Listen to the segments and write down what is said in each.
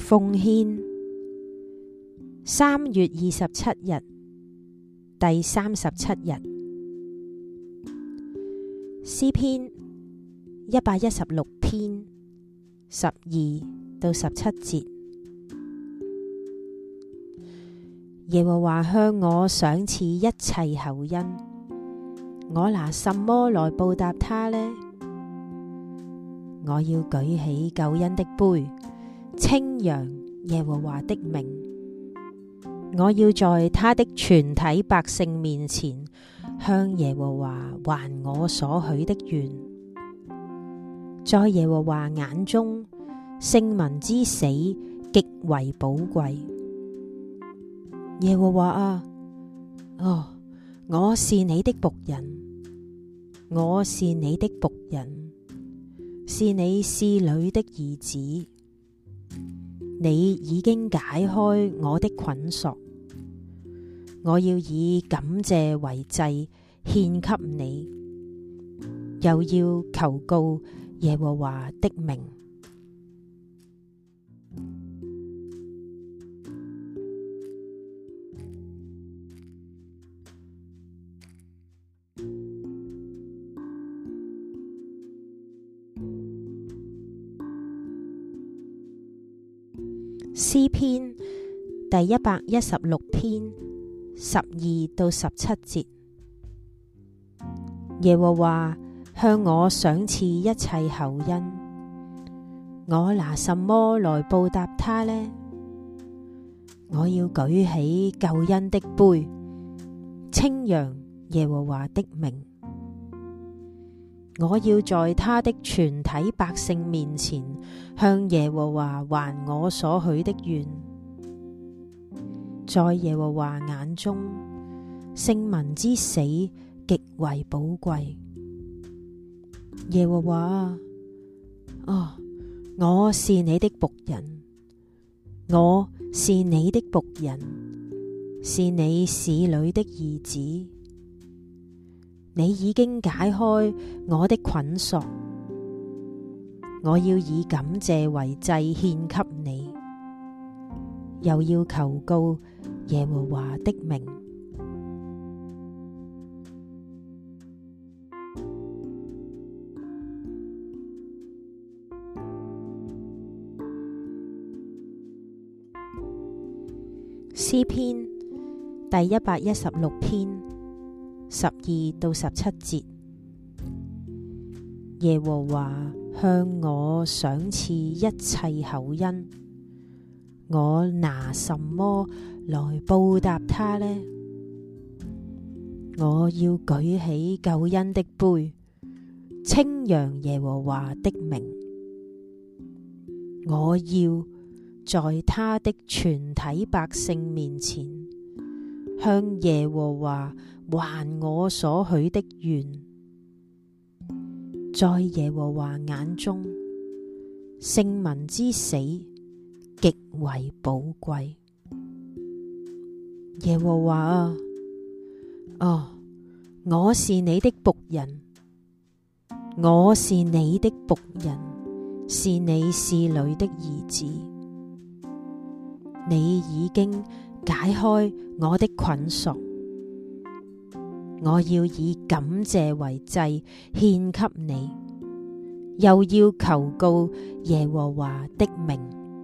奉獻3月27日第37日，詩篇116篇12到17節。耶和華向我賞賜一切厚恩，我拿什麼來報答他呢？我要舉起救恩的杯，稱揚耶和華的名。我要在他的全體百姓面前，向耶和華還我所許的願。在耶和華眼中，聖民之死極為寶貴。耶和華啊，我是你的僕人，我是你的僕人，是你使女的兒子。你已經解開我的捆鎖，我要以感謝為祭獻給你，又要求告耶和華的名。詩篇第116篇12到17節。耶和華向我賞賜一切厚恩，我拿什麼來報答他呢？我要舉起救恩的杯，稱揚耶和華的名。我要在他的全體百姓面前，向耶和華還我所許的願。在耶和華眼中，聖民之死極為寶貴。耶和華啊，我是你的僕人，我是你的僕人，是你使女的兒子。你已經解開我的捆鎖，我要以感謝為祭獻給你，又要求告耶和華的名。詩篇第116篇12到17節。耶和華向我賞賜一切厚恩，我拿什麼來報答他呢？我要舉起救恩的杯，稱揚耶和華的名。我要在他的全體百姓面前，向耶和華還我所許的願。在耶和華眼中，聖民之死極為寶貴。耶和華啊，我是你的僕人，我是你的僕人，是你使女的兒子。你已經解開我的捆鎖，我要以感謝為祭獻給你，又要求告耶和華的名。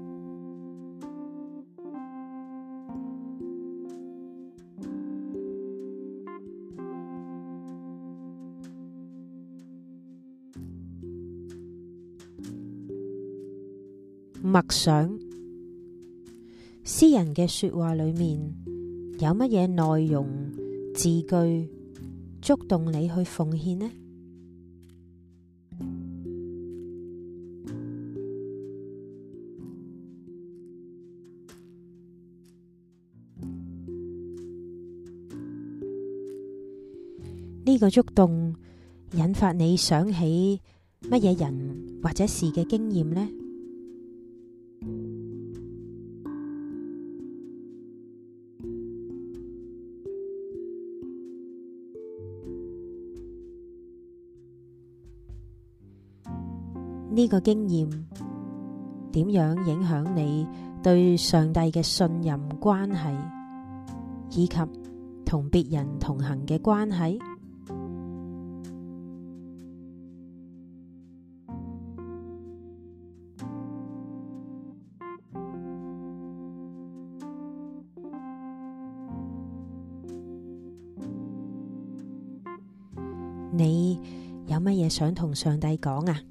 默想詩人嘅說話裏面有乜嘢內容字句觸動你去奉獻呢？呢個觸動引發你想起乜嘢人或者事嘅經驗呢？呢個經驗點樣影響你對上帝嘅信任關係，以及同別人同行嘅關係。你有乜嘢想同上帝講啊？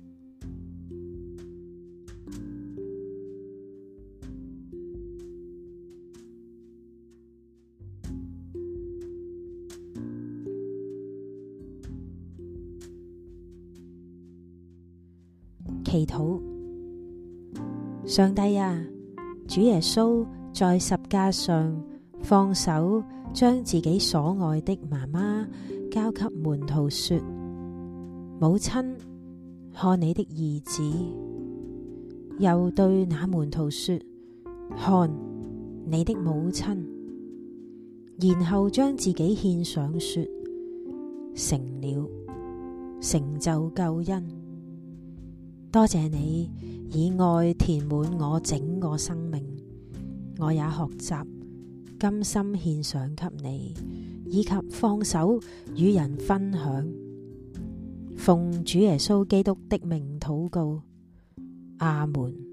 祈禱。上帝啊，主耶穌在十架上放手，將自己所愛的媽媽交給門徒說：母親，看你的兒子。又對那門徒說：看你的母親。然後將自己獻上說：成了，成就救恩。多謝你以愛填滿我整個生命，我也學習甘心獻上給你，以及放手與人分享。奉主耶穌基督的名禱告，阿門。